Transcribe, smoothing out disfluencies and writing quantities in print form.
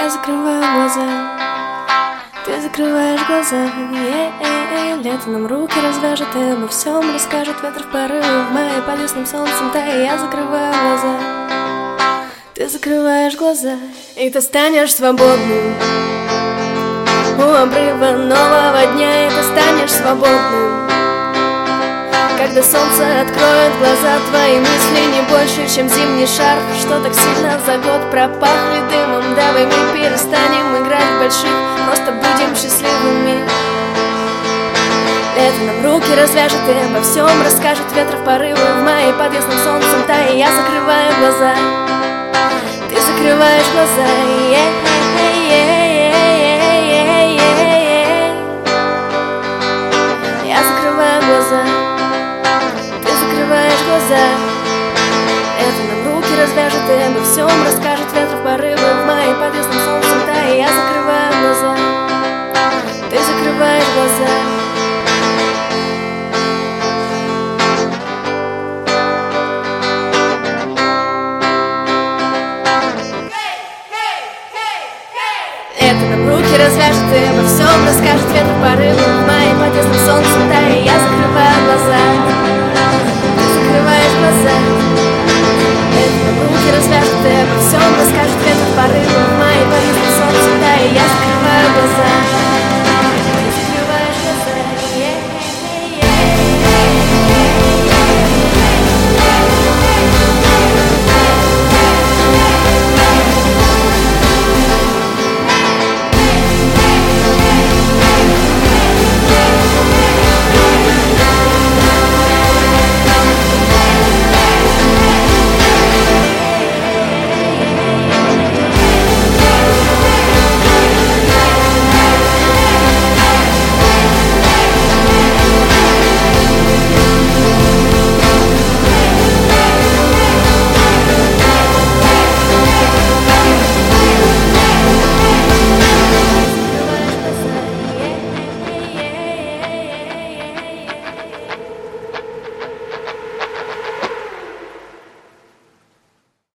Я закрываю глаза, ты закрываешь глаза. Лето нам руки развяжет и обо всем расскажет. Ветер в порыве в мае под ясным солнцем тая. Я закрываю глаза, ты закрываешь глаза, и ты станешь свободным у обрыва нового дня, и ты станешь свободным, когда солнце откроет глаза. Твои мысли не больше, чем зимний шарф, что так сильно за год пропахли дымом. Давай мы перестанем играть в больших, просто будем счастливыми. Лето нам руки развяжет и обо всем расскажет. Ветер в порыве в мае под ясным солнцем тая. Я закрываю глаза, ты закрываешь глаза. Я закрываю глаза, ты закрываешь глаза. Это нам руки развяжет и обо всем расскажет. Ветер в порыве в мае под ясным солнцем тая. Я закрываю